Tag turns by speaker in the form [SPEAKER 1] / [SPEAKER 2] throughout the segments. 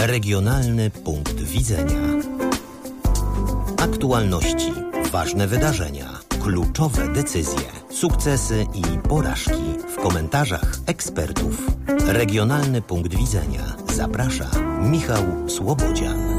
[SPEAKER 1] Regionalny punkt widzenia. Aktualności, ważne wydarzenia, kluczowe decyzje, sukcesy i porażki w komentarzach ekspertów. Regionalny punkt widzenia. Zaprasza Michał Słobodzian.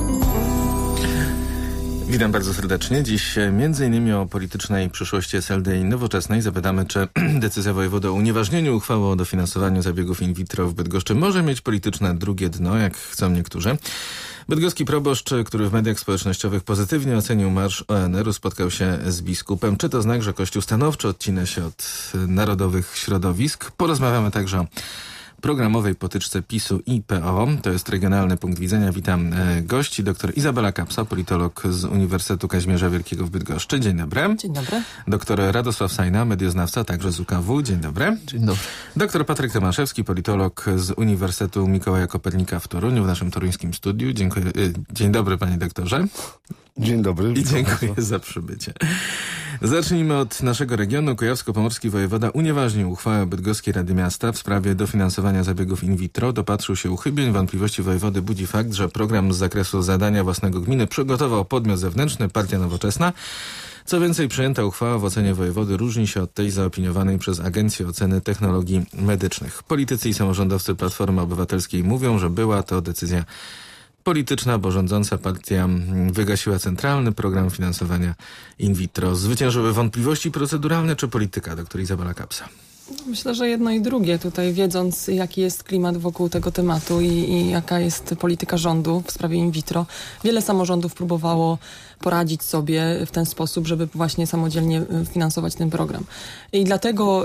[SPEAKER 2] Witam bardzo serdecznie. Dziś m.in. o politycznej przyszłości SLD i Nowoczesnej zapytamy, czy decyzja wojewody o unieważnieniu uchwały o dofinansowaniu zabiegów in vitro w Bydgoszczy może mieć polityczne drugie dno, jak chcą niektórzy. Bydgoski proboszcz, który w mediach społecznościowych pozytywnie ocenił marsz ONR-u, spotkał się z biskupem. Czy to znak, że Kościół stanowczo odcina się od narodowych środowisk? Porozmawiamy także o programowej potyczce PiS-u i PO. To jest Regionalny punkt widzenia. Witam gości. Doktor Izabela Kapsa, politolog z Uniwersytetu Kazimierza Wielkiego w Bydgoszczy. Dzień dobry.
[SPEAKER 3] Dzień dobry.
[SPEAKER 2] Doktor Radosław Sajna, medioznawca, także z UKW. Dzień dobry.
[SPEAKER 4] Dzień dobry.
[SPEAKER 2] Doktor Patryk Tomaszewski, politolog z Uniwersytetu Mikołaja Kopernika w Toruniu, w naszym toruńskim studiu. Dziękuję. Dzień dobry, panie doktorze.
[SPEAKER 4] Dzień dobry.
[SPEAKER 2] I dziękuję za przybycie. Zacznijmy od naszego regionu. Kujawsko-pomorski wojewoda unieważnił uchwałę Bydgoskiej Rady Miasta w sprawie dofinansowania zabiegów in vitro. Dopatrzył się uchybień. Wątpliwości wojewody budzi fakt, że program z zakresu zadania własnego gminy przygotował podmiot zewnętrzny, Partia Nowoczesna. Co więcej, przyjęta uchwała w ocenie wojewody różni się od tej zaopiniowanej przez Agencję Oceny Technologii Medycznych. Politycy i samorządowcy Platformy Obywatelskiej mówią, że była to decyzja polityczna, bo rządząca partia wygasiła centralny program finansowania in vitro. Zwyciężyły wątpliwości proceduralne czy polityka, doktor Izabela Kapsa?
[SPEAKER 3] Myślę, że jedno i drugie. Tutaj wiedząc, jaki jest klimat wokół tego tematu i jaka jest polityka rządu w sprawie in vitro, wiele samorządów próbowało poradzić sobie w ten sposób, żeby właśnie samodzielnie finansować ten program. I dlatego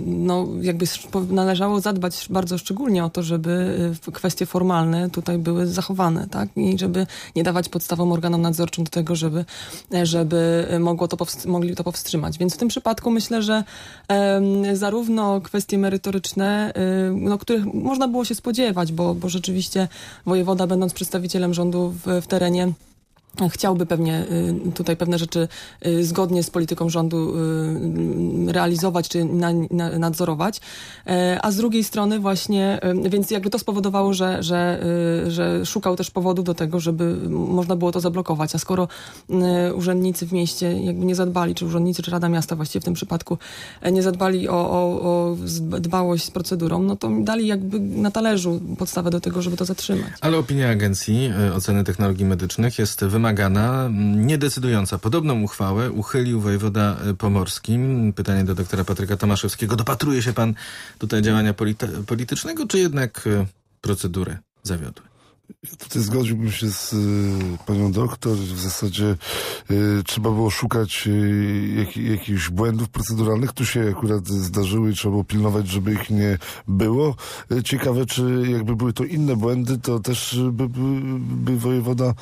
[SPEAKER 3] należało zadbać bardzo szczególnie o to, żeby kwestie formalne tutaj były zachowane, tak? I żeby nie dawać podstawom organom nadzorczym do tego, żeby mogli to powstrzymać. Więc w tym przypadku myślę, że zarówno kwestie merytoryczne, których można było się spodziewać, bo rzeczywiście wojewoda, będąc przedstawicielem rządu w terenie, chciałby pewnie tutaj pewne rzeczy zgodnie z polityką rządu realizować czy nadzorować, a z drugiej strony właśnie, więc jakby to spowodowało, że szukał też powodów do tego, żeby można było to zablokować, a skoro urzędnicy w mieście jakby nie zadbali, czy urzędnicy, czy Rada Miasta właściwie w tym przypadku nie zadbali o dbałość z procedurą, no to dali jakby na talerzu podstawę do tego, żeby to zatrzymać.
[SPEAKER 2] Ale opinia Agencji Oceny Technologii Medycznych jest wymagana, niedecydująca. Podobną uchwałę uchylił wojewoda pomorski. Pytanie do doktora Patryka Tomaszewskiego. Dopatruje się pan tutaj działania politycznego, czy jednak procedury zawiodły?
[SPEAKER 4] Tutaj zgodziłbym się z panią doktor. W zasadzie trzeba było szukać jakichś błędów proceduralnych. Tu się akurat zdarzyły i trzeba było pilnować, żeby ich nie było. Ciekawe, czy jakby były to inne błędy, to też by wojewoda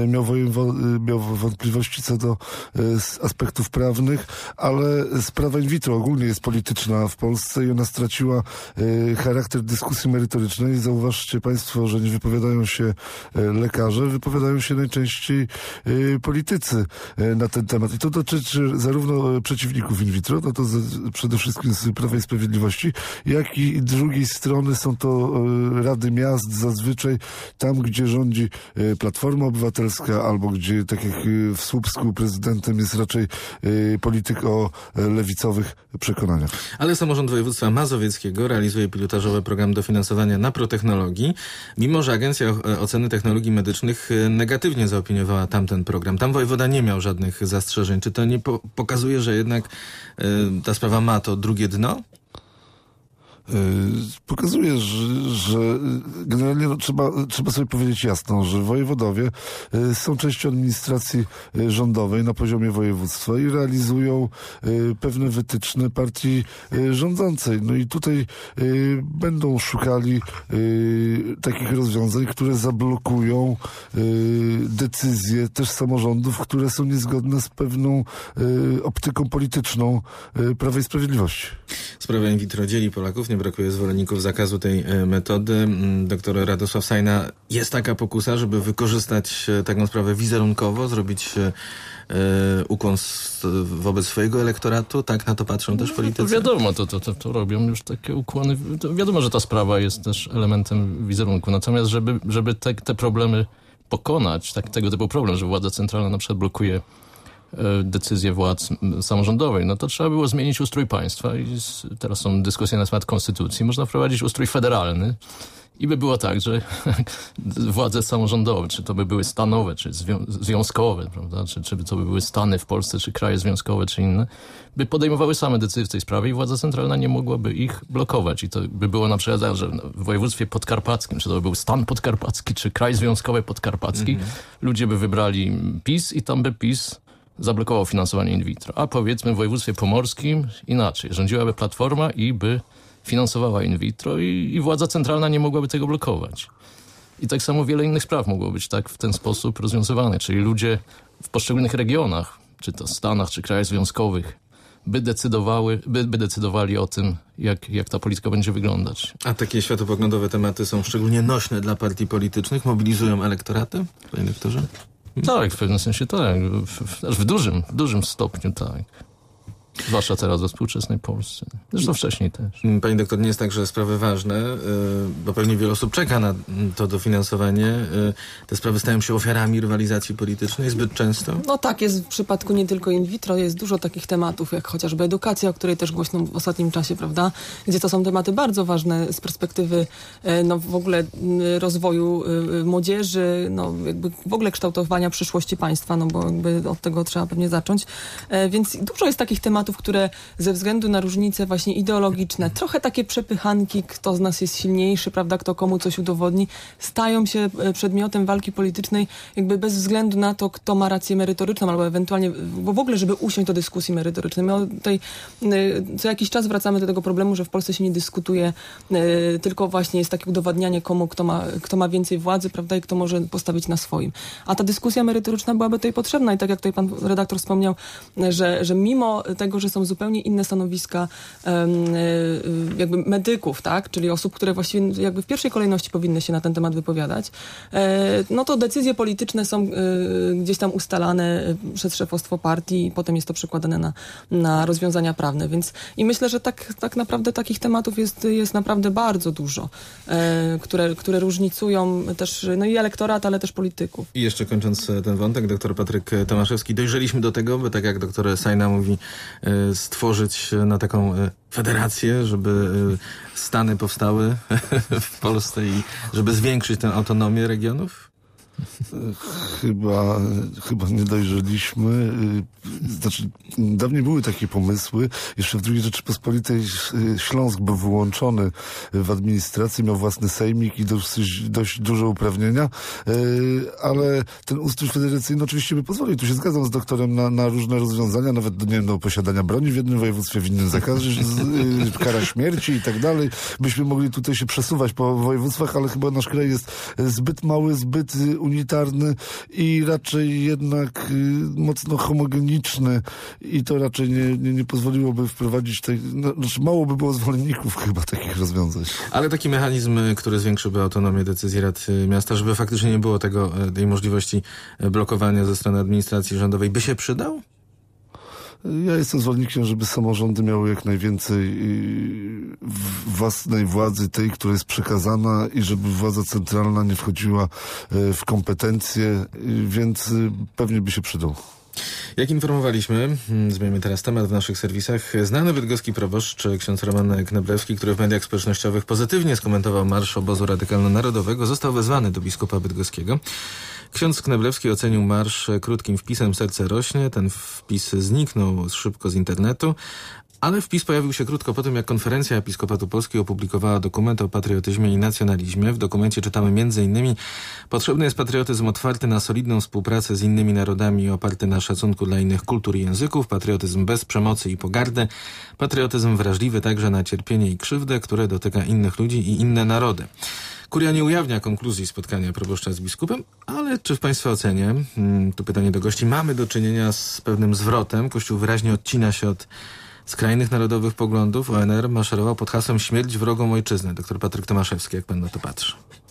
[SPEAKER 4] miał wątpliwości co do aspektów prawnych, ale sprawa in vitro ogólnie jest polityczna w Polsce i ona straciła charakter dyskusji merytorycznej. Zauważcie państwo, że nie wypowiadają się lekarze, wypowiadają się najczęściej politycy na ten temat. I to dotyczy zarówno przeciwników in vitro, to przede wszystkim z Prawa i Sprawiedliwości, jak i drugiej strony są to rady miast zazwyczaj tam, gdzie rządzi Platforma Obywatelska albo gdzie, tak jak w Słupsku, prezydentem jest raczej polityk o lewicowych przekonaniach.
[SPEAKER 2] Ale samorząd województwa mazowieckiego realizuje pilotażowy program dofinansowania na protechnologii, mimo że Agencja Oceny Technologii Medycznych negatywnie zaopiniowała tamten program. Tam wojewoda nie miał żadnych zastrzeżeń. Czy to nie pokazuje, że jednak ta sprawa ma to drugie dno?
[SPEAKER 4] Pokazuje, że generalnie trzeba sobie powiedzieć jasno, że wojewodowie są częścią administracji rządowej na poziomie województwa i realizują pewne wytyczne partii rządzącej. No i tutaj będą szukali takich rozwiązań, które zablokują decyzje też samorządów, które są niezgodne z pewną optyką polityczną Prawa i Sprawiedliwości.
[SPEAKER 2] Sprawa in vitro dzieli Polaków. Nie właśnie brakuje zwolenników zakazu tej metody. Doktor Radosław Sajna, jest taka pokusa, żeby wykorzystać taką sprawę wizerunkowo, zrobić ukłon wobec swojego elektoratu? Tak na to patrzą też politycy?
[SPEAKER 5] To wiadomo, to robią już takie ukłony. To wiadomo, że ta sprawa jest też elementem wizerunku. Natomiast żeby te problemy pokonać, tego typu problem, że władza centralna na przykład blokuje decyzje władz samorządowej, no to trzeba było zmienić ustrój państwa i teraz są dyskusje na temat konstytucji. Można wprowadzić ustrój federalny i by było tak, że władze samorządowe, czy to by były stanowe, czy związkowe, prawda, czy to by były stany w Polsce, czy kraje związkowe, czy inne, by podejmowały same decyzje w tej sprawie i władza centralna nie mogłaby ich blokować. I to by było na przykład, że w województwie podkarpackim, czy to by był stan podkarpacki, czy kraj związkowy podkarpacki, ludzie by wybrali PiS i tam by PiS zablokował finansowanie in vitro. A powiedzmy w województwie pomorskim inaczej. Rządziłaby Platforma i by finansowała in vitro i władza centralna nie mogłaby tego blokować. I tak samo wiele innych spraw mogło być tak w ten sposób rozwiązywane. Czyli ludzie w poszczególnych regionach, czy to Stanach, czy krajach związkowych, by decydowali o tym, jak ta polityka będzie wyglądać. A takie światopoglądowe tematy są szczególnie nośne dla partii politycznych? Mobilizują elektoraty, panie doktorze? Tak, w pewnym sensie tak. W dużym stopniu tak. Zwłaszcza teraz we współczesnej Polsce. Zresztą wcześniej też. Pani doktor, nie jest tak, że sprawy ważne, bo pewnie wiele osób czeka na to dofinansowanie. Te sprawy stają się ofiarami rywalizacji politycznej zbyt często? No tak, jest w przypadku nie tylko in vitro, jest dużo takich tematów, jak chociażby edukacja, o której też głośno w ostatnim czasie, prawda? Gdzie to są tematy bardzo ważne z perspektywy w ogóle rozwoju młodzieży, jakby w ogóle kształtowania przyszłości państwa, bo jakby od tego trzeba pewnie zacząć. Więc dużo jest takich tematów, które ze względu na różnice właśnie ideologiczne, trochę takie przepychanki, kto z nas jest silniejszy, prawda, kto komu coś udowodni, stają się przedmiotem walki politycznej jakby bez względu na to, kto ma rację merytoryczną, albo ewentualnie, bo w ogóle, żeby usiąść do dyskusji merytorycznej. My tutaj co jakiś czas wracamy do tego problemu, że w Polsce się nie dyskutuje, tylko właśnie jest takie udowadnianie komu, kto ma więcej władzy, prawda, i kto może postawić na swoim. A ta dyskusja merytoryczna byłaby tutaj potrzebna i tak jak tutaj pan redaktor wspomniał, że mimo tego, że są zupełnie inne stanowiska jakby medyków, tak? Czyli osób, które właściwie jakby w pierwszej kolejności powinny się na ten temat wypowiadać, to decyzje polityczne są gdzieś tam ustalane przez szefostwo partii i potem jest to przekładane na rozwiązania prawne. Więc i myślę, że tak naprawdę takich tematów jest naprawdę bardzo dużo, które różnicują też i elektorat, ale też polityków. I jeszcze kończąc ten wątek, doktor Patryk Tomaszewski, dojrzeliśmy do tego, by tak jak doktor Sajna mówi, stworzyć na taką federację, żeby stany powstały w Polsce i żeby zwiększyć tę autonomię regionów?
[SPEAKER 4] Chyba nie dojrzeliśmy. Znaczy, dawniej były takie pomysły. Jeszcze w II Rzeczypospolitej Śląsk był wyłączony w administracji, miał własny sejmik i dość duże uprawnienia, ale ten ustrój federacyjny oczywiście by pozwolił. Tu się zgadzam z doktorem na różne rozwiązania, nawet do posiadania broni w jednym województwie, w innym zakaz, kara śmierci i tak dalej. Byśmy mogli tutaj się przesuwać po województwach, ale chyba nasz kraj jest zbyt mały, zbyt unitarny i raczej jednak mocno homogeniczny i to raczej nie pozwoliłoby wprowadzić mało by było zwolenników chyba takich rozwiązań.
[SPEAKER 2] Ale taki mechanizm, który zwiększyłby autonomię decyzji rad miasta, żeby faktycznie nie było tej możliwości blokowania ze strony administracji rządowej, by się przydał?
[SPEAKER 4] Ja jestem zwolennikiem, żeby samorządy miały jak najwięcej własnej władzy, tej, która jest przekazana i żeby władza centralna nie wchodziła w kompetencje, więc pewnie by się przydał.
[SPEAKER 2] Jak informowaliśmy, zmienimy teraz temat w naszych serwisach, znany bydgoski proboszcz ksiądz Roman Kneblewski, który w mediach społecznościowych pozytywnie skomentował marsz obozu radykalno-narodowego, został wezwany do biskupa bydgoskiego. Ksiądz Kneblewski ocenił marsz krótkim wpisem "Serce rośnie". Ten wpis zniknął szybko z internetu, ale wpis pojawił się krótko po tym, jak Konferencja Episkopatu Polski opublikowała dokument o patriotyzmie i nacjonalizmie. W dokumencie czytamy m.in. potrzebny jest patriotyzm otwarty na solidną współpracę z innymi narodami i oparty na szacunku dla innych kultur i języków, patriotyzm bez przemocy i pogardy, patriotyzm wrażliwy także na cierpienie i krzywdę, które dotyka innych ludzi i inne narody. Kuria nie ujawnia konkluzji spotkania proboszcza z biskupem, ale czy w Państwa ocenie, tu pytanie do gości, mamy do czynienia z pewnym zwrotem? Kościół wyraźnie odcina się od skrajnych narodowych poglądów ONR maszerował pod hasłem śmierć wrogom ojczyzny. Doktor Patryk Tomaszewski, jak pan na to patrzy?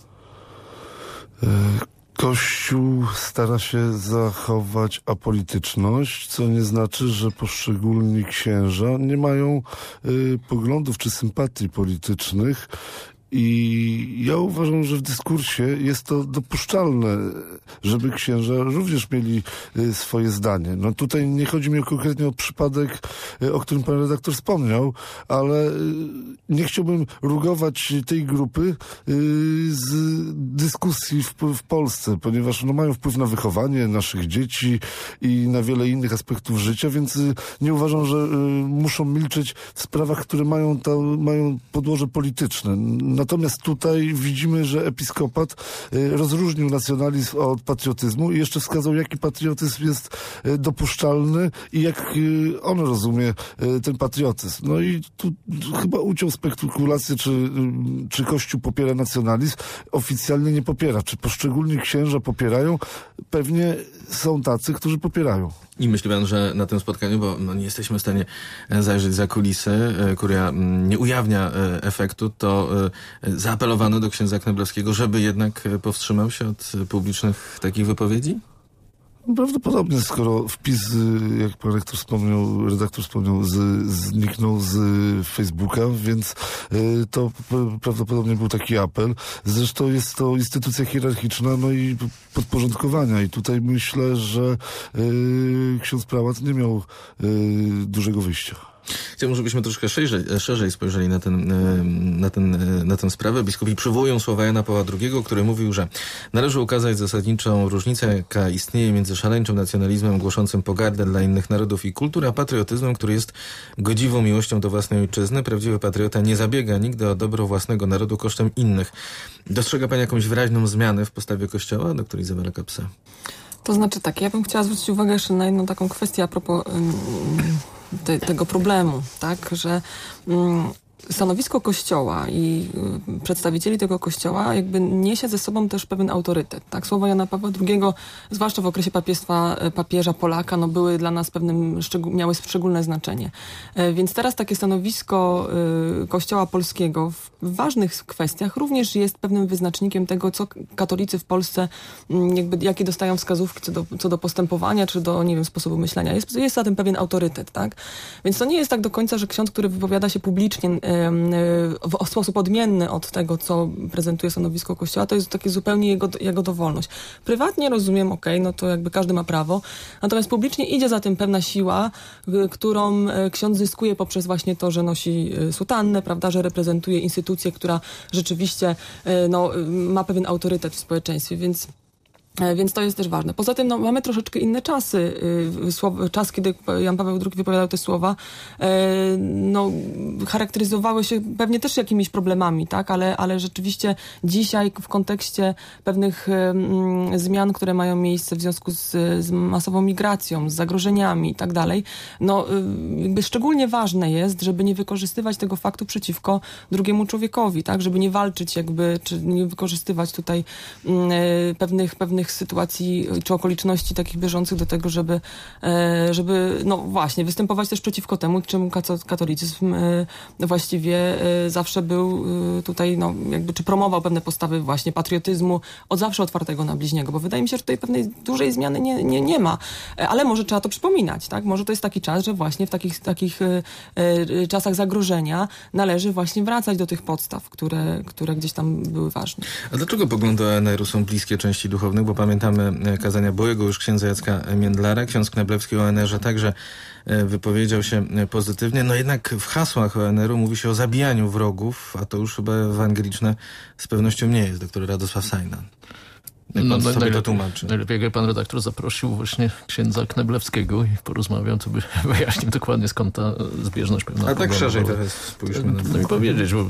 [SPEAKER 4] Kościół stara się zachować apolityczność, co nie znaczy, że poszczególni księża nie mają poglądów czy sympatii politycznych. I ja uważam, że w dyskursie jest to dopuszczalne, żeby księża również mieli swoje zdanie. No tutaj nie chodzi mi konkretnie o przypadek, o którym pan redaktor wspomniał, ale nie chciałbym rugować tej grupy z dyskusji w Polsce, ponieważ mają wpływ na wychowanie naszych dzieci i na wiele innych aspektów życia, więc nie uważam, że muszą milczeć w sprawach, które mają podłoże polityczne. Natomiast tutaj widzimy, że episkopat rozróżnił nacjonalizm od patriotyzmu i jeszcze wskazał, jaki patriotyzm jest dopuszczalny i jak on rozumie ten patriotyzm. No i tu chyba uciął spekulację, czy Kościół popiera nacjonalizm. Oficjalnie nie popiera. Czy poszczególni księża popierają? Pewnie są tacy, którzy popierają.
[SPEAKER 2] I myśli pan, że na tym spotkaniu, bo nie jesteśmy w stanie zajrzeć za kulisy, kuria nie ujawnia efektu, to zaapelowano do księdza Kneblowskiego, żeby jednak powstrzymał się od publicznych takich wypowiedzi?
[SPEAKER 4] Prawdopodobnie, skoro wpis, jak pan redaktor wspomniał, zniknął z Facebooka, więc to prawdopodobnie był taki apel. Zresztą jest to instytucja hierarchiczna, no i podporządkowania. I tutaj myślę, że ksiądz prałat nie miał dużego wyjścia.
[SPEAKER 2] Chciałbym, żebyśmy troszkę szerzej spojrzeli na tę sprawę. Biskupi przywołują słowa Jana Pawła II, który mówił, że należy ukazać zasadniczą różnicę, jaka istnieje między szaleńczym nacjonalizmem głoszącym pogardę dla innych narodów i kultur, a patriotyzmem, który jest godziwą miłością do własnej ojczyzny. Prawdziwy patriota nie zabiega nigdy o dobro własnego narodu kosztem innych. Dostrzega pani jakąś wyraźną zmianę w postawie Kościoła, doktor Izabela Kapsa?
[SPEAKER 3] To znaczy tak, ja bym chciała zwrócić uwagę jeszcze na jedną taką kwestię a propos tego problemu, tak, że stanowisko Kościoła i przedstawicieli tego Kościoła jakby niesie ze sobą też pewien autorytet. Tak? Słowa Jana Pawła II, zwłaszcza w okresie papiestwa papieża Polaka, były dla nas miały szczególne znaczenie. Więc teraz takie stanowisko Kościoła polskiego w ważnych kwestiach również jest pewnym wyznacznikiem tego, co katolicy w Polsce jakie dostają wskazówki co do postępowania, czy do, sposobu myślenia. Jest za tym pewien autorytet, tak? Więc to nie jest tak do końca, że ksiądz, który wypowiada się publicznie w sposób odmienny od tego, co prezentuje stanowisko Kościoła, to jest takie zupełnie jego dowolność. Prywatnie rozumiem, no to jakby każdy ma prawo, natomiast publicznie idzie za tym pewna siła, którą ksiądz zyskuje poprzez właśnie to, że nosi sutannę, prawda, że reprezentuje instytucję, która rzeczywiście ma pewien autorytet w społeczeństwie, więc to jest też ważne. Poza tym mamy troszeczkę inne czasy. Czas, kiedy Jan Paweł II wypowiadał te słowa, charakteryzowały się pewnie też jakimiś problemami, tak? Ale rzeczywiście dzisiaj w kontekście pewnych zmian, które mają miejsce w związku z masową migracją, z zagrożeniami i tak dalej, jakby szczególnie ważne jest, żeby nie wykorzystywać tego faktu przeciwko drugiemu człowiekowi, tak? Żeby nie walczyć czy nie wykorzystywać tutaj pewnych sytuacji czy okoliczności takich bieżących do tego, żeby właśnie występować też przeciwko temu, czemu katolicyzm właściwie zawsze był tutaj, czy promował pewne postawy właśnie patriotyzmu, od zawsze otwartego na bliźniego, bo wydaje mi się, że tutaj pewnej dużej zmiany nie ma, ale może trzeba to przypominać, tak? Może to jest taki czas, że właśnie w takich czasach zagrożenia należy właśnie wracać do tych podstaw, które gdzieś tam były ważne.
[SPEAKER 2] A dlaczego poglądy ONR-u są bliskie części duchownych? Bo pamiętamy kazania byłego już księdza Jacka Międlara. Ksiądz Kneblewski o ONR-ze także wypowiedział się pozytywnie. Jednak w hasłach ONR-u mówi się o zabijaniu wrogów, a to już chyba ewangeliczne z pewnością nie jest. Doktor Radosław Sajna. Jak pan sobie to tłumaczy?
[SPEAKER 5] Najlepiej, jak pan redaktor zaprosił właśnie księdza Kneblewskiego i porozmawiał, to by wyjaśnił dokładnie, skąd ta zbieżność pewna.
[SPEAKER 2] A tak szerzej teraz spójrzmy na to.
[SPEAKER 5] No mi powiedzieć, bo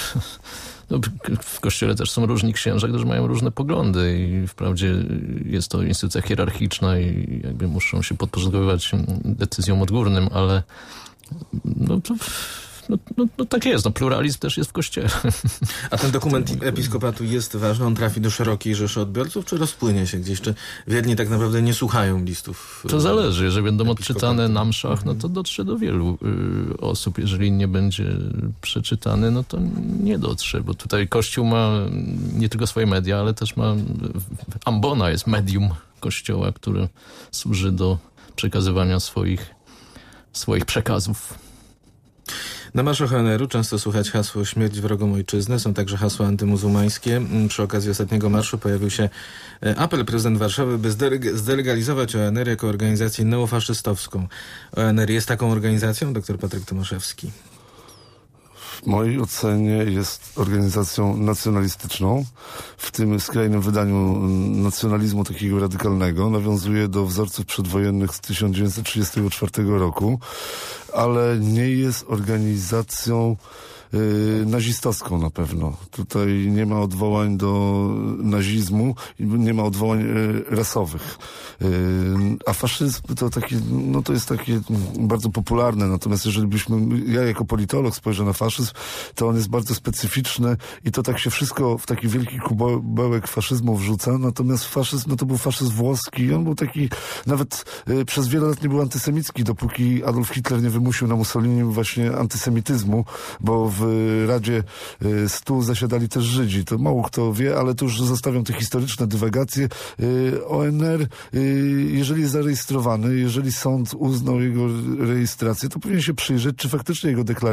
[SPEAKER 5] w Kościele też są różni księża, którzy mają różne poglądy i wprawdzie jest to instytucja hierarchiczna i jakby muszą się podporządkowywać decyzjom odgórnym, ale to No tak jest, pluralizm też jest w Kościele.
[SPEAKER 2] A ten dokument episkopatu jest ważny? On trafi do szerokiej rzeszy odbiorców, czy rozpłynie się gdzieś? Czy wierni tak naprawdę nie słuchają listów?
[SPEAKER 5] To zależy. Jeżeli będą odczytane na mszach, no to dotrze do wielu osób. Jeżeli nie będzie przeczytany, no to nie dotrze, bo tutaj Kościół ma nie tylko swoje media, ale też ma... Ambona jest medium Kościoła, które służy do przekazywania swoich przekazów.
[SPEAKER 2] Na marszach ONR-u często słychać hasło śmierć wrogom ojczyzny. Są także hasła antymuzułmańskie. Przy okazji ostatniego marszu pojawił się apel prezydent Warszawy, by zdelegalizować ONR jako organizację neofaszystowską. ONR jest taką organizacją? Dr Patryk Tomaszewski.
[SPEAKER 4] W mojej ocenie jest organizacją nacjonalistyczną. W tym skrajnym wydaniu nacjonalizmu takiego radykalnego nawiązuje do wzorców przedwojennych z 1934 roku, ale nie jest organizacją nazistowską na pewno. Tutaj nie ma odwołań do nazizmu, nie ma odwołań rasowych. A faszyzm to jest takie bardzo popularne. Natomiast jeżeli ja jako politolog spojrzę na faszyzm, to on jest bardzo specyficzny i to tak się wszystko w taki wielki kubełek faszyzmu wrzuca. Natomiast faszyzm, to był faszyzm włoski. On był taki, nawet przez wiele lat nie był antysemicki, dopóki Adolf Hitler nie wymusił na Mussolini właśnie antysemityzmu, bo w Radzie 100 zasiadali też Żydzi. To mało kto wie, ale to już zostawiam te historyczne dywagacje. ONR, jeżeli jest zarejestrowany, jeżeli sąd uznał jego rejestrację, to powinien się przyjrzeć, czy faktycznie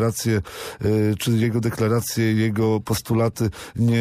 [SPEAKER 4] jego deklaracje, jego postulaty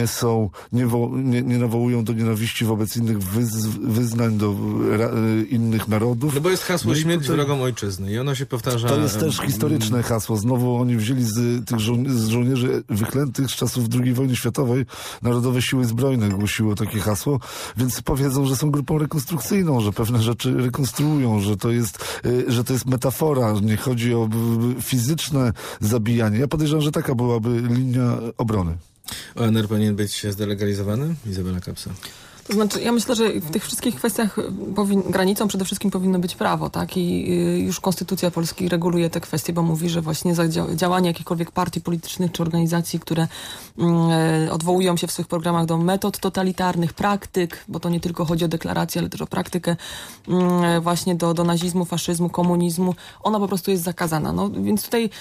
[SPEAKER 4] nie nawołują do nienawiści wobec innych wyznań, do innych narodów.
[SPEAKER 2] No bo jest hasło śmierć wrogom ojczyzny i ono się powtarza.
[SPEAKER 4] To jest też historyczne hasło. Znowu oni wzięli z tych żołnierzy wyklętych z czasów II wojny światowej. Narodowe Siły Zbrojne głosiło takie hasło, więc powiedzą, że są grupą rekonstrukcyjną, że pewne rzeczy rekonstruują, że to jest metafora, nie chodzi o fizyczne zabijanie. Ja podejrzewam, że taka byłaby linia obrony.
[SPEAKER 2] ONR powinien być zdelegalizowany? Izabela Kapsa.
[SPEAKER 3] To znaczy, ja myślę, że w tych wszystkich kwestiach granicą przede wszystkim powinno być prawo, tak? I już Konstytucja Polski reguluje te kwestie, bo mówi, że właśnie za działanie jakichkolwiek partii politycznych czy organizacji, które odwołują się w swoich programach do metod totalitarnych, praktyk, bo to nie tylko chodzi o deklarację, ale też o praktykę właśnie do nazizmu, faszyzmu, komunizmu, ona po prostu jest zakazana. No, więc tutaj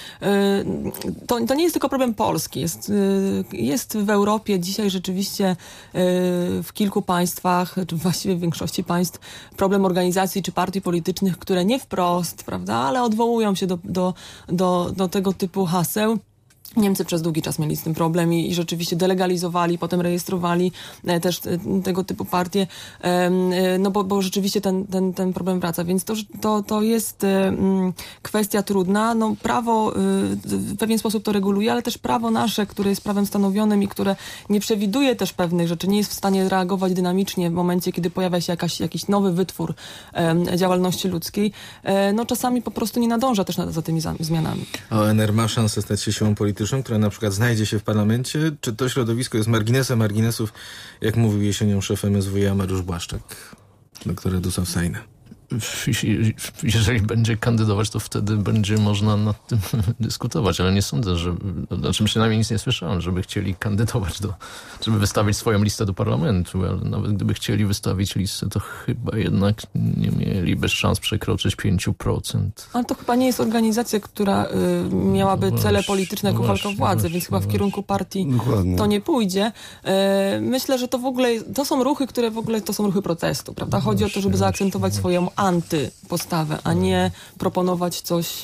[SPEAKER 3] to nie jest tylko problem Polski. Jest w Europie dzisiaj rzeczywiście w kilku państwach, czy właściwie w większości państw, problem organizacji czy partii politycznych, które nie wprost, prawda, ale odwołują się do tego typu haseł. Niemcy przez długi czas mieli z tym problem i rzeczywiście delegalizowali, potem rejestrowali też tego typu partie, no bo rzeczywiście ten problem wraca, więc to jest kwestia trudna. No prawo w pewien sposób to reguluje, ale też prawo nasze, które jest prawem stanowionym i które nie przewiduje też pewnych rzeczy, nie jest w stanie reagować dynamicznie w momencie, kiedy pojawia się jakiś nowy wytwór działalności ludzkiej, no czasami po prostu nie nadąża też za tymi zmianami.
[SPEAKER 2] ONR ma szansę stać się siłą polityczną, która na przykład znajdzie się w parlamencie? Czy to środowisko jest marginesem marginesów, jak mówił jesienią szef MSWiA Mariusz Błaszczak, doktor Radosław Sajna?
[SPEAKER 5] Jeżeli będzie kandydować, to wtedy będzie można nad tym dyskutować, ale nie sądzę, przynajmniej nic nie słyszałem, żeby chcieli kandydować żeby wystawić swoją listę do parlamentu, ale nawet gdyby chcieli wystawić listę, to chyba jednak nie mieliby szans przekroczyć 5%.
[SPEAKER 3] Ale to chyba nie jest organizacja, która miałaby cele polityczne jako walka o władzę, więc chyba w kierunku partii to nie pójdzie. Myślę, że to w ogóle, to są ruchy, które w ogóle to są ruchy protestu, prawda? Chodzi o to, żeby zaakcentować swoją antypostawę, a nie proponować coś...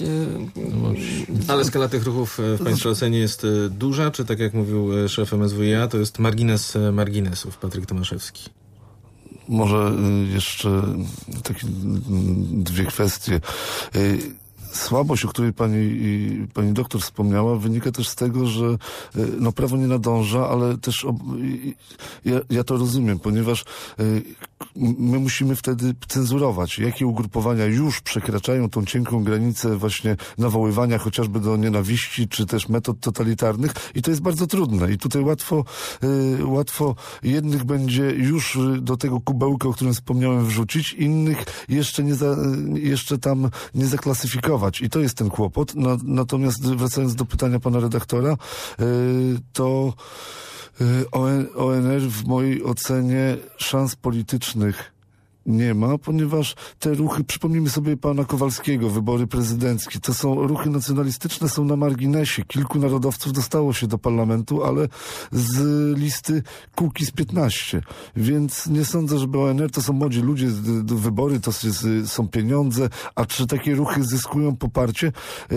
[SPEAKER 2] Ale skala tych ruchów w Państwa ocenie jest duża, czy tak jak mówił szef MSWiA, to jest margines marginesów, Patryk Tomaszewski?
[SPEAKER 4] Może jeszcze takie dwie kwestie. Słabość, o której pani doktor wspomniała, wynika też z tego, że prawo nie nadąża, ale też ja to rozumiem, ponieważ my musimy wtedy cenzurować, jakie ugrupowania już przekraczają tą cienką granicę właśnie nawoływania chociażby do nienawiści, czy też metod totalitarnych i to jest bardzo trudne i tutaj łatwo jednych będzie już do tego kubełka, o którym wspomniałem, wrzucić, innych jeszcze tam nie zaklasyfikować. budować i to jest ten kłopot. Natomiast wracając do pytania pana redaktora, to ONR w mojej ocenie szans politycznych nie ma, ponieważ te ruchy, przypomnijmy sobie pana Kowalskiego, wybory prezydenckie, to są ruchy nacjonalistyczne, są na marginesie. Kilku narodowców dostało się do parlamentu, ale z listy Kukiz 15. Więc nie sądzę, żeby ONR to są młodzi ludzie, wybory to są pieniądze, a czy takie ruchy zyskują poparcie?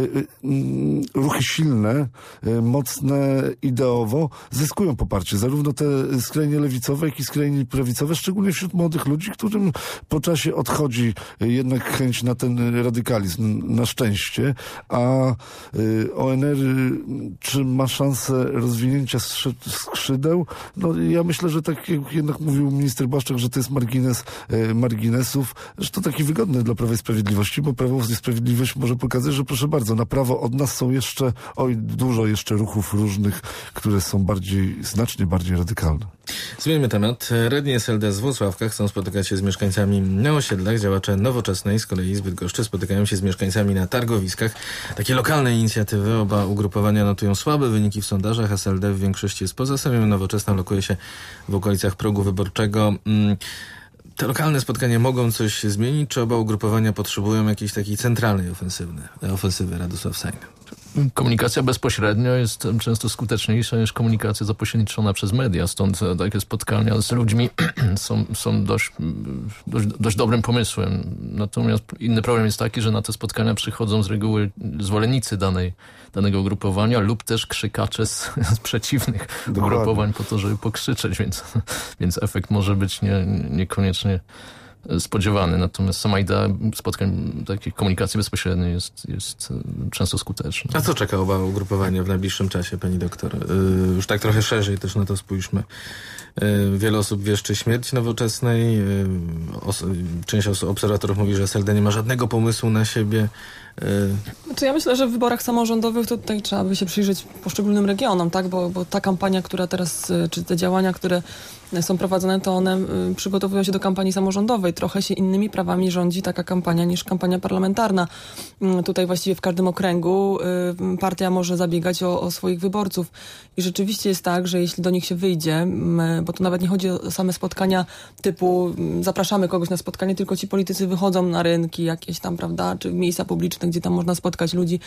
[SPEAKER 4] Ruchy silne, mocne ideowo zyskują poparcie. Zarówno te skrajnie lewicowe, jak i skrajnie prawicowe, szczególnie wśród młodych ludzi, którym po czasie odchodzi jednak chęć na ten radykalizm, na szczęście, a ONR czy ma szansę rozwinięcia skrzydeł? No ja myślę, że tak jak jednak mówił minister Błaszczak, że to jest margines marginesów, że to taki wygodny dla Prawa i Sprawiedliwości, bo Prawo i Sprawiedliwość może pokazać, że proszę bardzo, na prawo od nas są jeszcze, dużo jeszcze ruchów różnych, które są znacznie bardziej radykalne.
[SPEAKER 2] Zmieńmy temat. Radni SLD z Włocławka chcą spotykać się z mieszkańcami na osiedlach. Działacze Nowoczesnej z kolei z Bydgoszczy spotykają się z mieszkańcami na targowiskach. Takie lokalne inicjatywy. Oba ugrupowania notują słabe wyniki w sondażach. SLD w większości jest poza Sejmem. Nowoczesna lokuje się w okolicach progu wyborczego. Te lokalne spotkania mogą coś zmienić? Czy oba ugrupowania potrzebują jakiejś takiej centralnej ofensywy, Radosław Sajna?
[SPEAKER 5] Komunikacja bezpośrednia jest często skuteczniejsza niż komunikacja zapośredniczona przez media, stąd takie spotkania z ludźmi są dość dobrym pomysłem. Natomiast inny problem jest taki, że na te spotkania przychodzą z reguły zwolennicy danego ugrupowania lub też krzykacze z przeciwnych ugrupowań po to, żeby pokrzyczeć, więc efekt może być niekoniecznie spodziewany. Natomiast sama idea spotkań takiej komunikacji bezpośredniej jest często skuteczna.
[SPEAKER 2] A co czeka oba ugrupowania w najbliższym czasie, pani doktor? Już tak trochę szerzej też na to spójrzmy. Wiele osób wieszczy śmierć Nowoczesnej. Część obserwatorów mówi, że SLD nie ma żadnego pomysłu na siebie.
[SPEAKER 3] Znaczy ja myślę, że w wyborach samorządowych to tutaj trzeba by się przyjrzeć poszczególnym regionom, tak? Bo ta kampania, która teraz, czy te działania, które są prowadzone, to one przygotowują się do kampanii samorządowej. Trochę się innymi prawami rządzi taka kampania niż kampania parlamentarna. Tutaj właściwie w każdym okręgu partia może zabiegać o swoich wyborców. I rzeczywiście jest tak, że jeśli do nich się wyjdzie, bo to nawet nie chodzi o same spotkania typu zapraszamy kogoś na spotkanie, tylko ci politycy wychodzą na rynki jakieś tam, prawda, czy miejsca publiczne, gdzie tam można spotkać ludzi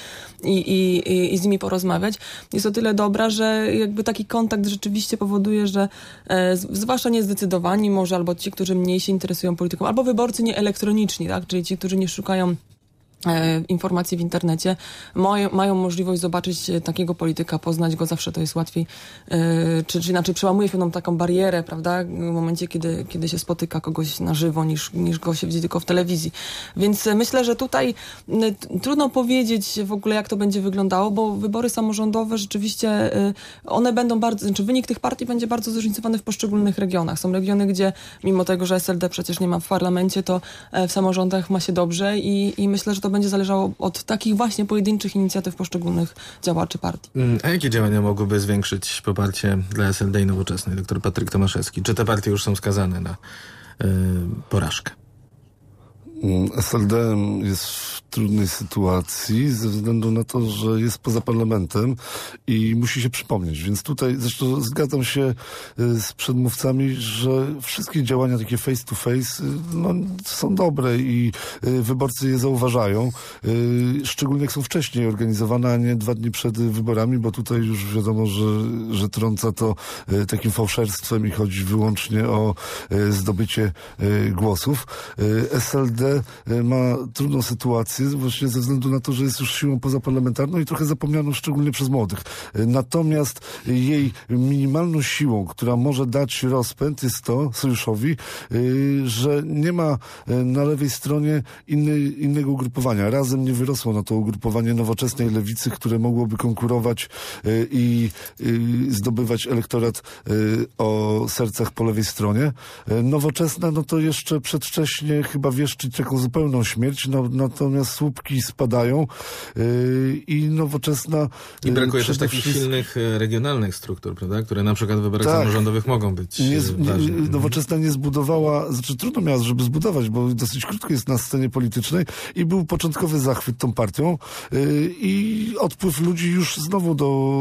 [SPEAKER 3] i z nimi porozmawiać. Jest o tyle dobra, że jakby taki kontakt rzeczywiście powoduje, że zwłaszcza niezdecydowani może, albo ci, którzy mniej się interesują polityką, albo wyborcy nieelektroniczni, tak? Czyli ci, którzy nie szukają informacji w internecie, mają możliwość zobaczyć takiego polityka, poznać go, zawsze to jest łatwiej, czy inaczej przełamuje pewną taką barierę, prawda, w momencie, kiedy się spotyka kogoś na żywo, niż go się widzi tylko w telewizji. Więc myślę, że tutaj trudno powiedzieć w ogóle, jak to będzie wyglądało, bo wybory samorządowe rzeczywiście, one będą wynik tych partii będzie bardzo zróżnicowany w poszczególnych regionach. Są regiony, gdzie mimo tego, że SLD przecież nie ma w parlamencie, to w samorządach ma się dobrze i myślę, że to będzie zależało od takich właśnie pojedynczych inicjatyw poszczególnych działaczy partii.
[SPEAKER 2] A jakie działania mogłyby zwiększyć poparcie dla SLD i Nowoczesnej? Doktor Patryk Tomaszewski. Czy te partie już są skazane na porażkę?
[SPEAKER 4] SLD jest w trudnej sytuacji ze względu na to, że jest poza parlamentem i musi się przypomnieć. Więc tutaj zresztą zgadzam się z przedmówcami, że wszystkie działania takie face to face są dobre i wyborcy je zauważają. Szczególnie jak są wcześniej organizowane, a nie 2 dni przed wyborami, bo tutaj już wiadomo, że trąca to takim fałszerstwem i chodzi wyłącznie o zdobycie głosów. SLD ma trudną sytuację właśnie ze względu na to, że jest już siłą pozaparlamentarną i trochę zapomnianą szczególnie przez młodych. Natomiast jej minimalną siłą, która może dać rozpęd, jest to sojuszowi, że nie ma na lewej stronie innego ugrupowania. Razem nie wyrosło na to ugrupowanie Nowoczesnej Lewicy, które mogłoby konkurować i zdobywać elektorat o sercach po lewej stronie. Nowoczesna, to jeszcze przedwcześnie chyba wieszczyć taką zupełną śmierć, natomiast słupki spadają i Nowoczesna...
[SPEAKER 2] I brakuje też takich silnych regionalnych struktur, prawda? Które na przykład w wyborach samorządowych mogą być ważne.
[SPEAKER 4] Nowoczesna nie zbudowała, trudno miała, żeby zbudować, bo dosyć krótko jest na scenie politycznej i był początkowy zachwyt tą partią i odpływ ludzi już znowu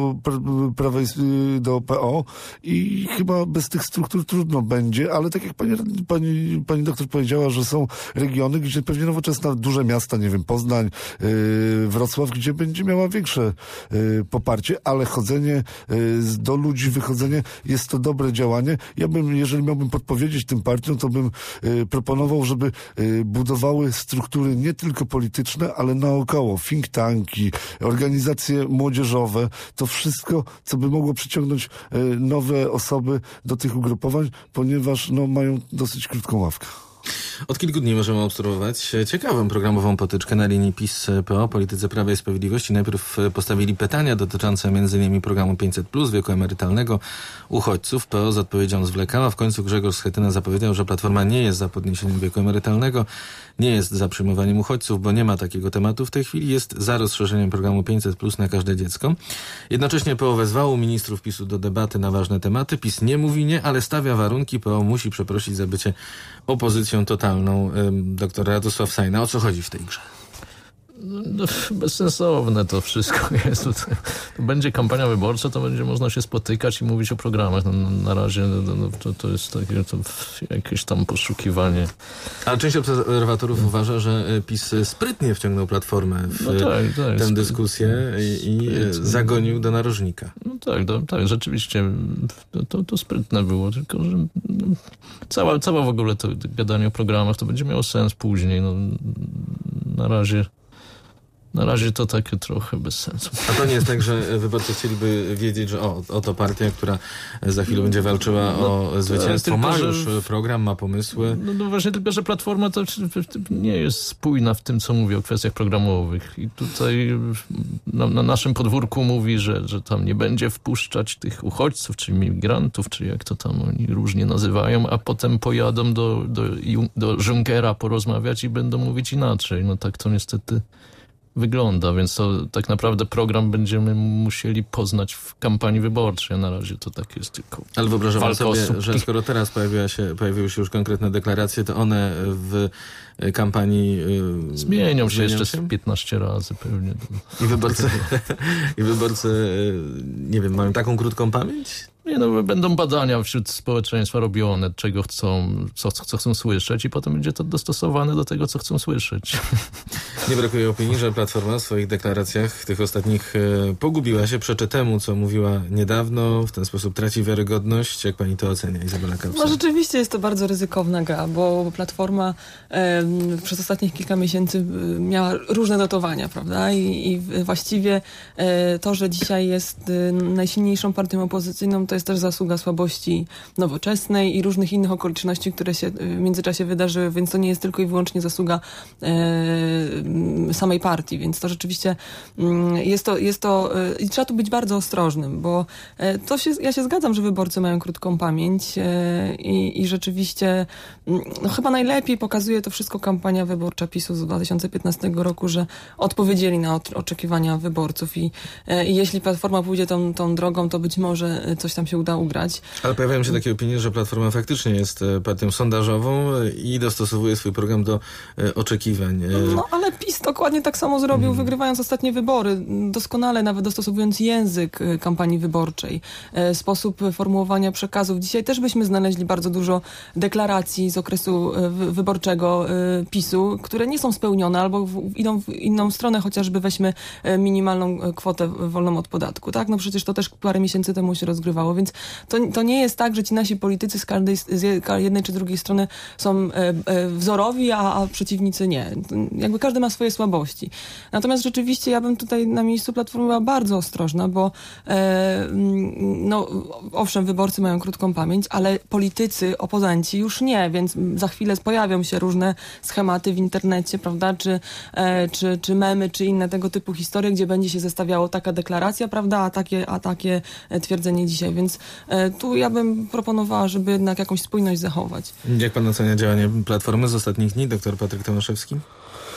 [SPEAKER 4] do PO i chyba bez tych struktur trudno będzie, ale tak jak pani doktor powiedziała, że są regiony, gdzie pewnie Nowoczesna, duże miasta, nie wiem, Poznań, Wrocław, gdzie będzie miała większe poparcie, ale chodzenie do ludzi, wychodzenie, jest to dobre działanie. Ja bym, jeżeli miałbym podpowiedzieć tym partiom, to bym proponował, żeby budowały struktury nie tylko polityczne, ale naokoło, think tanki, organizacje młodzieżowe, to wszystko, co by mogło przyciągnąć nowe osoby do tych ugrupowań, ponieważ mają dosyć krótką ławkę.
[SPEAKER 2] Od kilku dni możemy obserwować ciekawą programową potyczkę na linii PiS-PO, politycy Prawa i Sprawiedliwości. Najpierw postawili pytania dotyczące m.in. programu 500+, wieku emerytalnego, uchodźców. PO z odpowiedzią zwlekała. W końcu Grzegorz Schetyna zapowiedział, że Platforma nie jest za podniesieniem wieku emerytalnego, nie jest za przyjmowaniem uchodźców, bo nie ma takiego tematu w tej chwili. Jest za rozszerzeniem programu 500+ na każde dziecko. Jednocześnie PO wezwało ministrów PiS-u do debaty na ważne tematy. PiS nie mówi nie, ale stawia warunki. PO musi przeprosić za bycie opozycją totalną. Doktor Radosław Sajna. O co chodzi w tej grze?
[SPEAKER 5] Bezsensowne to wszystko jest. To będzie kampania wyborcza, to będzie można się spotykać i mówić o programach. Na razie to jest takie jakieś tam poszukiwanie.
[SPEAKER 2] Ale część obserwatorów uważa, że PiS sprytnie wciągnął Platformę w tę dyskusję i zagonił do narożnika.
[SPEAKER 5] Tak, rzeczywiście to sprytne było, tylko że całe w ogóle to gadanie o programach to będzie miało sens później. Na razie to takie trochę bez sensu.
[SPEAKER 2] A to nie jest tak, że wyborcy chcieliby wiedzieć, że oto partia, która za chwilę będzie walczyła o zwycięstwo, ma już program, ma pomysły.
[SPEAKER 5] No właśnie, tylko że Platforma to nie jest spójna w tym, co mówi o kwestiach programowych. I tutaj na naszym podwórku mówi, że tam nie będzie wpuszczać tych uchodźców, czy migrantów, czy jak to tam oni różnie nazywają, a potem pojadą do Junckera porozmawiać i będą mówić inaczej. No tak to niestety wygląda, więc to tak naprawdę program będziemy musieli poznać w kampanii wyborczej. Na razie to tak jest tylko.
[SPEAKER 2] Ale wyobrażam sobie, że skoro teraz pojawiły się już konkretne deklaracje, to one w kampanii
[SPEAKER 5] zmienią się jeszcze 15 razy pewnie.
[SPEAKER 2] I wyborcy, nie wiem, mają taką krótką pamięć?
[SPEAKER 5] Nie, będą badania wśród społeczeństwa robione, czego chcą, co chcą słyszeć i potem będzie to dostosowane do tego, co chcą słyszeć.
[SPEAKER 2] Nie brakuje opinii, że Platforma w swoich deklaracjach tych ostatnich pogubiła się, przeczy temu, co mówiła niedawno, w ten sposób traci wiarygodność. Jak pani to ocenia, Izabela Kapsa?
[SPEAKER 3] Rzeczywiście jest to bardzo ryzykowna gra, bo Platforma przez ostatnich kilka miesięcy miała różne dotowania, prawda? I właściwie to, że dzisiaj jest najsilniejszą partią opozycyjną, to jest też zasługa słabości Nowoczesnej i różnych innych okoliczności, które się w międzyczasie wydarzyły, więc to nie jest tylko i wyłącznie zasługa samej partii, więc to rzeczywiście jest to i trzeba tu być bardzo ostrożnym, bo ja się zgadzam, że wyborcy mają krótką pamięć i rzeczywiście chyba najlepiej pokazuje to wszystko kampania wyborcza PiS-u z 2015 roku, że odpowiedzieli na oczekiwania wyborców i jeśli Platforma pójdzie tą drogą, to być może coś tam się uda ugrać.
[SPEAKER 2] Ale pojawiają się takie opinie, że Platforma faktycznie jest partią sondażową i dostosowuje swój program do oczekiwań.
[SPEAKER 3] No ale PiS dokładnie tak samo zrobił, wygrywając ostatnie wybory. Doskonale nawet dostosowując język kampanii wyborczej, sposób formułowania przekazów. Dzisiaj też byśmy znaleźli bardzo dużo deklaracji z okresu wyborczego PiS-u, które nie są spełnione albo idą w inną stronę, chociażby weźmy minimalną kwotę wolną od podatku. Tak? No przecież to też parę miesięcy temu się rozgrywało, więc to nie jest tak, że ci nasi politycy z jednej czy drugiej strony są wzorowi, a przeciwnicy nie. Jakby każdy ma swoje słabości. Natomiast rzeczywiście ja bym tutaj na miejscu Platformy była bardzo ostrożna, bo owszem, wyborcy mają krótką pamięć, ale politycy, opozycji już nie, więc za chwilę pojawią się różne schematy w internecie, prawda, czy memy, czy inne tego typu historie, gdzie będzie się zestawiało taka deklaracja, prawda, a takie twierdzenie dzisiaj, więc tu ja bym proponowała, żeby jednak jakąś spójność zachować.
[SPEAKER 2] Jak pan ocenia działanie Platformy z ostatnich dni, doktor Patryk Tomaszewski?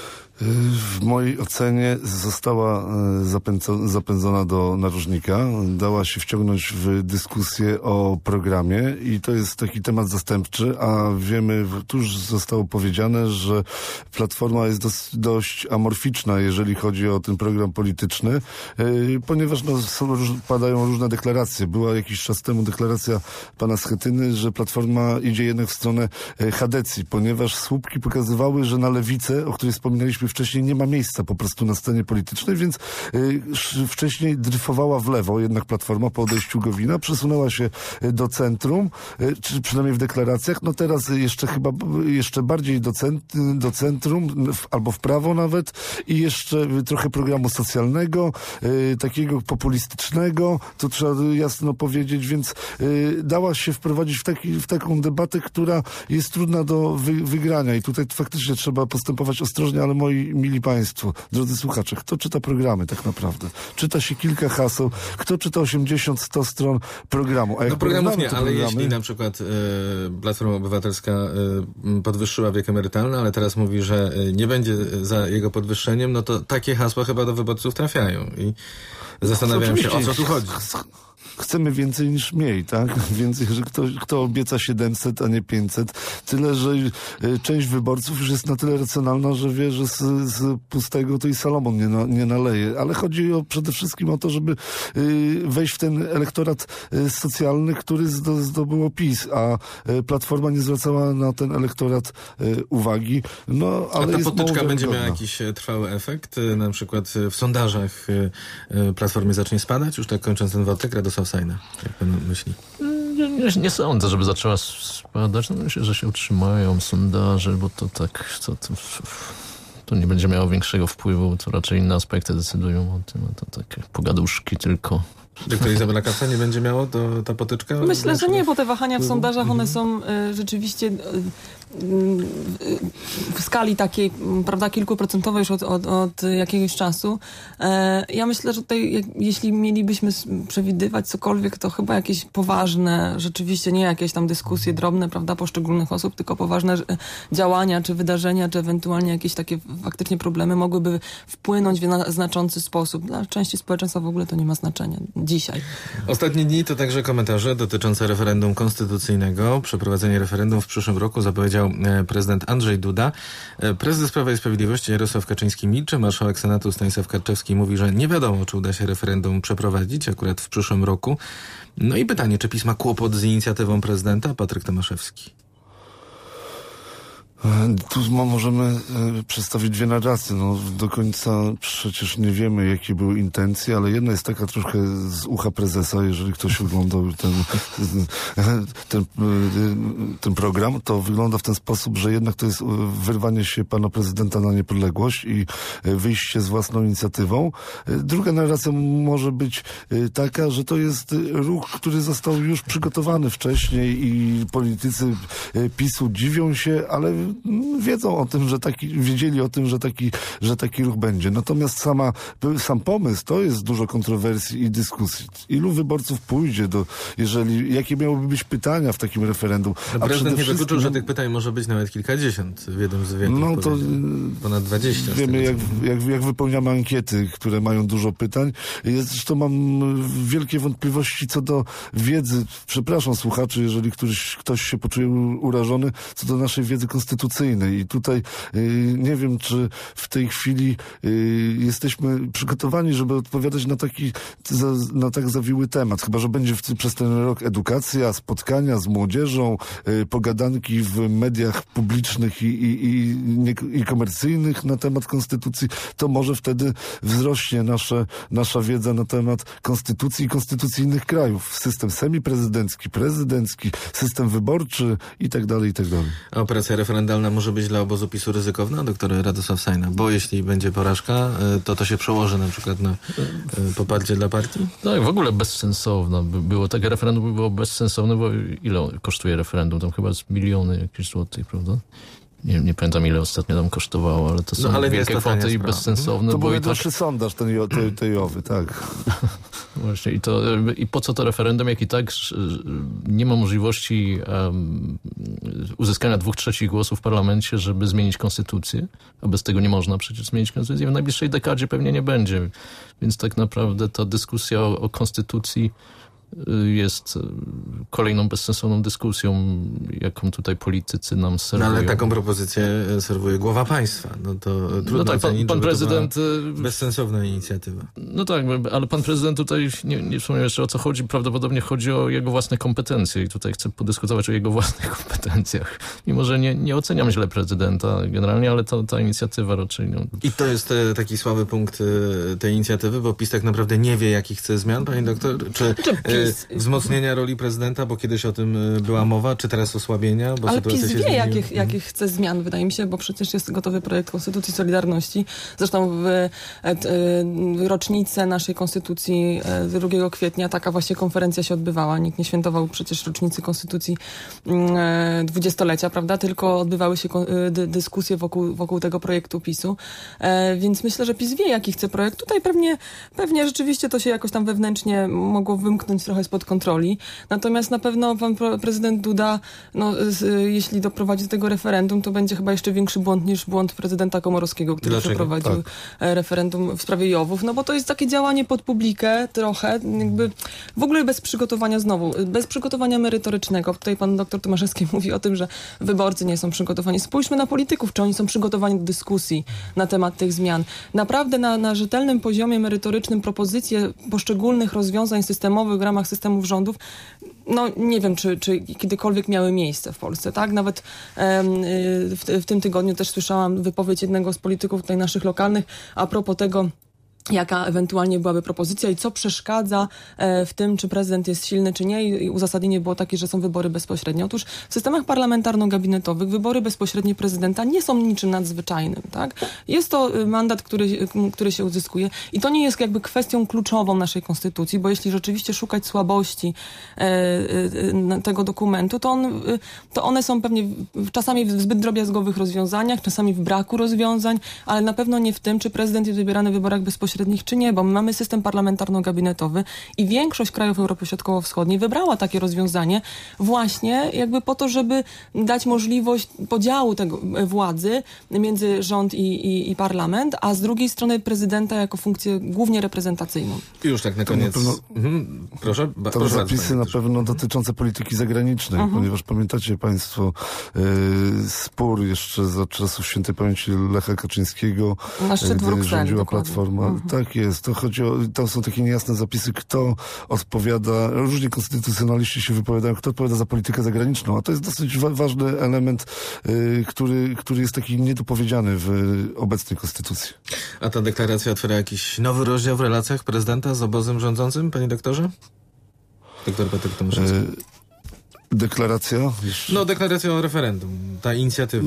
[SPEAKER 4] W mojej ocenie została zapędzona do narożnika, dała się wciągnąć w dyskusję o programie i to jest taki temat zastępczy, a wiemy, tu już zostało powiedziane, że Platforma jest dość amorficzna, jeżeli chodzi o ten program polityczny, ponieważ padają różne deklaracje. Była jakiś czas temu deklaracja pana Schetyny, że Platforma idzie jednak w stronę chadecji, ponieważ słupki pokazywały, że na lewicę, o której wspominaliśmy wcześniej, nie ma miejsca po prostu na scenie politycznej, więc wcześniej dryfowała w lewo, jednak Platforma po odejściu Gowina przesunęła się do centrum, czy przynajmniej w deklaracjach. No teraz jeszcze bardziej do centrum, albo w prawo nawet i jeszcze trochę programu socjalnego, takiego populistycznego, to trzeba jasno powiedzieć, więc dała się wprowadzić w taką debatę, która jest trudna do wygrania i tutaj faktycznie trzeba postępować ostrożnie, ale moi mili państwo, drodzy słuchacze, kto czyta programy tak naprawdę? Czyta się kilka haseł, kto czyta 80-100 stron programu? A jak
[SPEAKER 2] programów nie, ale
[SPEAKER 4] programy,
[SPEAKER 2] jeśli na przykład Platforma Obywatelska podwyższyła wiek emerytalny, ale teraz mówi, że nie będzie za jego podwyższeniem, no to takie hasła chyba do wyborców trafiają i zastanawiam się, o co tu chodzi.
[SPEAKER 4] Chcemy więcej niż mniej, tak? Więcej, że kto obieca 700, a nie 500. Tyle, że część wyborców już jest na tyle racjonalna, że wie, że z pustego to i Salomon nie naleje. Ale chodzi przede wszystkim o to, żeby wejść w ten elektorat socjalny, który zdobyło PiS, a Platforma nie zwracała na ten elektorat uwagi. No, ale
[SPEAKER 2] a ta potyczka będzie miała jakiś trwały efekt? Na przykład w sondażach Platformy zacznie spadać? Już tak kończąc ten wątek, Radosław Sajna, jak pan myśli?
[SPEAKER 5] Nie sądzę, żeby zaczęła spadać. No, myślę, że się utrzymają sondaże, bo to tak... To nie będzie miało większego wpływu, to raczej inne aspekty decydują o tym. To takie pogaduszki tylko.
[SPEAKER 2] Doktor Izabela Kaca nie będzie miało ta potyczka?
[SPEAKER 3] Myślę, że nie, bo te wahania w sondażach, one są rzeczywiście w skali takiej, prawda, kilkuprocentowej już od jakiegoś czasu. Ja myślę, że tutaj, jeśli mielibyśmy przewidywać cokolwiek, to chyba jakieś poważne, rzeczywiście nie jakieś tam dyskusje drobne, prawda, poszczególnych osób, tylko poważne działania, czy wydarzenia, czy ewentualnie jakieś takie faktycznie problemy mogłyby wpłynąć w znaczący sposób. Dla części społeczeństwa w ogóle to nie ma znaczenia dzisiaj.
[SPEAKER 2] Ostatnie dni to także komentarze dotyczące referendum konstytucyjnego. Przeprowadzenie referendum w przyszłym roku zapowiedział prezydent Andrzej Duda. Prezes Prawa i Sprawiedliwości Jarosław Kaczyński milczy. Marszałek Senatu Stanisław Karczewski mówi, że nie wiadomo, czy uda się referendum przeprowadzić akurat w przyszłym roku. No i pytanie, czy PiS ma kłopot z inicjatywą prezydenta? Patryk Tomaszewski.
[SPEAKER 4] Tu możemy przedstawić dwie narracje. No, do końca przecież nie wiemy, jakie były intencje, ale jedna jest taka trochę z ucha prezesa. Jeżeli ktoś oglądał ten program, to wygląda w ten sposób, że jednak to jest wyrwanie się pana prezydenta na niepodległość i wyjście z własną inicjatywą. Druga narracja może być taka, że to jest ruch, który został już przygotowany wcześniej i politycy PiS-u dziwią się, ale wiedzą o tym, wiedzieli o tym, że taki ruch będzie. Natomiast sam pomysł, to jest dużo kontrowersji i dyskusji. Ilu wyborców pójdzie jakie miałyby być pytania w takim referendum?
[SPEAKER 2] A prezydent nie wykluczył, że tych pytań może być nawet kilkadziesiąt w jednym z wywiadów. No to ponad 20.
[SPEAKER 4] Wiemy, jak wypełniamy ankiety, które mają dużo pytań. Zresztą mam wielkie wątpliwości co do wiedzy. Przepraszam słuchaczy, jeżeli ktoś się poczuje urażony, co do naszej wiedzy konstytucyjnej. I tutaj nie wiem, czy w tej chwili jesteśmy przygotowani, żeby odpowiadać na tak zawiły temat. Chyba że będzie przez ten rok edukacja, spotkania z młodzieżą, pogadanki w mediach publicznych i komercyjnych na temat konstytucji, to może wtedy wzrośnie nasza wiedza na temat konstytucji i konstytucji innych krajów. System semiprezydencki, prezydencki, system wyborczy i tak dalej, i tak dalej.
[SPEAKER 2] A operacja referendalna może być dla obozu PiS-u ryzykowna, doktor Radosław Sajna, bo jeśli będzie porażka, to się przełoży na przykład na poparcie dla partii?
[SPEAKER 5] Tak, w ogóle bezsensowne. Takie referendum by było bezsensowne, bo ile kosztuje referendum? Tam chyba z miliony jakieś złotych, prawda? Nie pamiętam, ile ostatnio tam kosztowało, ale to są wielkie kwoty i bezsensowne.
[SPEAKER 4] To był najdroższy sondaż tej OWY, tak.
[SPEAKER 5] Właśnie i po co to referendum, jak i tak nie ma możliwości uzyskania 2/3 głosów w parlamencie, żeby zmienić konstytucję, a bez tego nie można przecież zmienić konstytucji. W najbliższej dekadzie pewnie nie będzie, więc tak naprawdę ta dyskusja o konstytucji jest kolejną bezsensowną dyskusją, jaką tutaj politycy nam serwują.
[SPEAKER 2] No ale taką propozycję serwuje głowa państwa. No to trudno ocenić,
[SPEAKER 5] pan prezydent...
[SPEAKER 2] bezsensowna inicjatywa.
[SPEAKER 5] No tak, ale pan prezydent tutaj nie wspomniał jeszcze, o co chodzi. Prawdopodobnie chodzi o jego własne kompetencje i tutaj chcę podyskutować o jego własnych kompetencjach. Mimo, że nie oceniam źle prezydenta generalnie, ale ta inicjatywa raczej... No.
[SPEAKER 2] I to jest taki słaby punkt tej inicjatywy, bo PiS tak naprawdę nie wie, jakich chce zmian, pani doktor? Czy wzmocnienia roli prezydenta, bo kiedyś o tym była mowa, czy teraz osłabienia? Bo
[SPEAKER 3] ale PiS wie, jakich chce zmian, wydaje mi się, bo przecież jest gotowy projekt Konstytucji Solidarności. Zresztą w rocznicę naszej Konstytucji 2 kwietnia taka właśnie konferencja się odbywała. Nikt nie świętował przecież rocznicy Konstytucji 20-lecia, prawda? Tylko odbywały się dyskusje wokół tego projektu PiS-u. Więc myślę, że PiS wie, jaki chce projekt. Tutaj pewnie rzeczywiście to się jakoś tam wewnętrznie mogło wymknąć trochę spod kontroli. Natomiast na pewno pan prezydent Duda, jeśli doprowadzi do tego referendum, to będzie chyba jeszcze większy błąd niż błąd prezydenta Komorowskiego, który przeprowadził referendum w sprawie JOW-ów. No bo to jest takie działanie pod publikę trochę, jakby w ogóle bez przygotowania merytorycznego. Tutaj pan doktor Tomaszewski mówi o tym, że wyborcy nie są przygotowani. Spójrzmy na polityków, czy oni są przygotowani do dyskusji na temat tych zmian. Naprawdę na rzetelnym poziomie merytorycznym propozycje poszczególnych rozwiązań systemowych w ramach systemów rządów, no nie wiem, czy kiedykolwiek miały miejsce w Polsce, tak? Nawet w tym tygodniu też słyszałam wypowiedź jednego z polityków tutaj naszych lokalnych a propos tego, jaka ewentualnie byłaby propozycja i co przeszkadza w tym, czy prezydent jest silny, czy nie. I uzasadnienie było takie, że są wybory bezpośrednie. Otóż w systemach parlamentarno-gabinetowych wybory bezpośrednie prezydenta nie są niczym nadzwyczajnym, tak? Jest to mandat, który się uzyskuje i to nie jest jakby kwestią kluczową naszej konstytucji, bo jeśli rzeczywiście szukać słabości tego dokumentu, to one są pewnie czasami w zbyt drobiazgowych rozwiązaniach, czasami w braku rozwiązań, ale na pewno nie w tym, czy prezydent jest wybierany w wyborach bezpośrednich, czy nie, bo my mamy system parlamentarno-gabinetowy i większość krajów Europy Środkowo-Wschodniej wybrała takie rozwiązanie właśnie jakby po to, żeby dać możliwość podziału tego władzy między rząd i parlament, a z drugiej strony prezydenta jako funkcję głównie reprezentacyjną.
[SPEAKER 2] I już tak na koniec. Proszę.
[SPEAKER 4] To zapisy na pewno dotyczące polityki zagranicznej, ponieważ pamiętacie państwo spór jeszcze za czasów świętej pamięci Lecha Kaczyńskiego, gdy rządziła Platforma. Tak jest. To są takie niejasne zapisy, kto odpowiada, różni konstytucjonaliści się wypowiadają, kto odpowiada za politykę zagraniczną, a to jest dosyć ważny element, który jest taki niedopowiedziany w obecnej konstytucji.
[SPEAKER 2] A ta deklaracja otwiera jakiś nowy rozdział w relacjach prezydenta z obozem rządzącym, panie doktorze? Doktor Patryk Tomaszewski.
[SPEAKER 4] Deklaracja?
[SPEAKER 2] Deklaracja o referendum. Ta inicjatywa.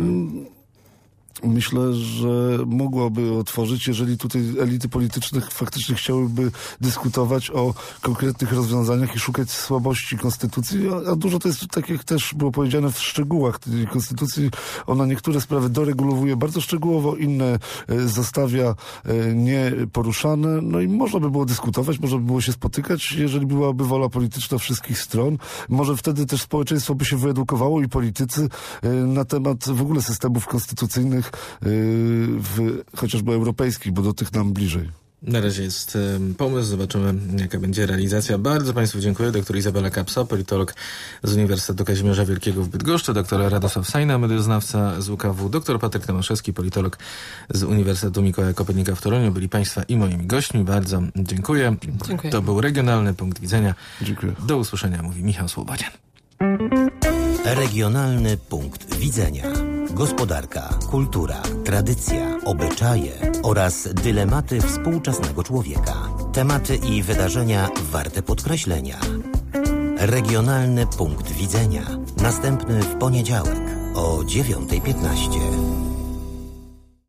[SPEAKER 4] Myślę, że mogłaby otworzyć, jeżeli tutaj elity polityczne faktycznie chciałyby dyskutować o konkretnych rozwiązaniach i szukać słabości konstytucji, a dużo to jest, tak jak też było powiedziane, w szczegółach tej konstytucji. Ona niektóre sprawy doregulowuje bardzo szczegółowo, inne zostawia nieporuszane, no i można by było dyskutować, można by było się spotykać, jeżeli byłaby wola polityczna wszystkich stron. Może wtedy też społeczeństwo by się wyedukowało i politycy na temat w ogóle systemów konstytucyjnych chociażby europejskich, bo do tych nam bliżej.
[SPEAKER 2] Na razie jest pomysł, zobaczymy jaka będzie realizacja. Bardzo państwu dziękuję. Doktor Izabela Kapsa, politolog z Uniwersytetu Kazimierza Wielkiego w Bydgoszczy, doktor Radosław Sajna, medioznawca z UKW, doktor Patryk Tomaszewski, politolog z Uniwersytetu Mikołaja Kopernika w Toruniu. Byli państwa i moimi gośćmi. Bardzo dziękuję. To był Regionalny Punkt Widzenia.
[SPEAKER 4] Dziękuję.
[SPEAKER 2] Do usłyszenia, mówi Michał Słobodzian.
[SPEAKER 1] Regionalny Punkt Widzenia. Gospodarka, kultura, tradycja, obyczaje oraz dylematy współczesnego człowieka. Tematy i wydarzenia warte podkreślenia. Regionalny Punkt Widzenia. Następny w poniedziałek o 9:15.